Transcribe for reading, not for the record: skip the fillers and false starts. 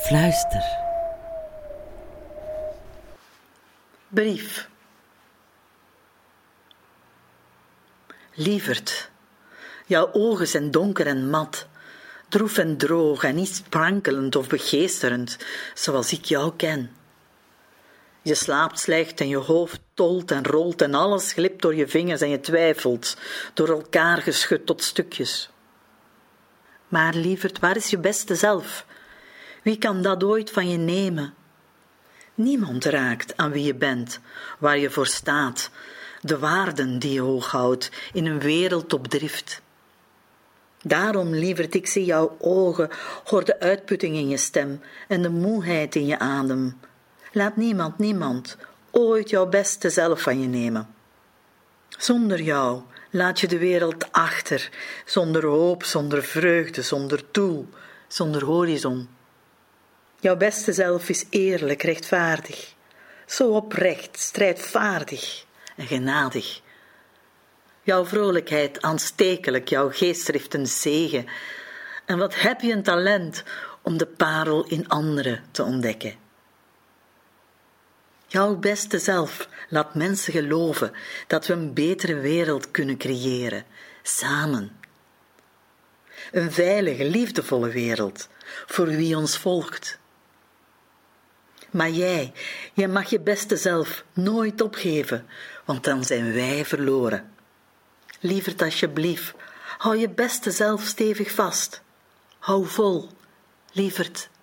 Fluister. Brief. Lieverd, jouw ogen zijn donker en mat, droef en droog en niet sprankelend of begeesterend, zoals ik jou ken. Je slaapt slecht en je hoofd tolt en rolt en alles glipt door je vingers en je twijfelt, door elkaar geschud tot stukjes. Maar lieverd, waar is je beste zelf? Wie kan dat ooit van je nemen? Niemand raakt aan wie je bent, waar je voor staat, de waarden die je hoog houdt in een wereld op drift. Daarom, lieverd, ik zie jouw ogen, hoor de uitputting in je stem en de moeheid in je adem. Laat niemand ooit jouw beste zelf van je nemen. Zonder jou laat je de wereld achter, zonder hoop, zonder vreugde, zonder doel, zonder horizon. Jouw beste zelf is eerlijk, rechtvaardig, zo oprecht, strijdvaardig en genadig. Jouw vrolijkheid aanstekelijk, jouw geestdrift een zegen. En wat heb je een talent om de parel in anderen te ontdekken. Jouw beste zelf laat mensen geloven dat we een betere wereld kunnen creëren, samen. Een veilige, liefdevolle wereld, voor wie ons volgt. Maar jij mag je beste zelf nooit opgeven, want dan zijn wij verloren. Lieverd, alsjeblieft, hou je beste zelf stevig vast. Hou vol, lieverd.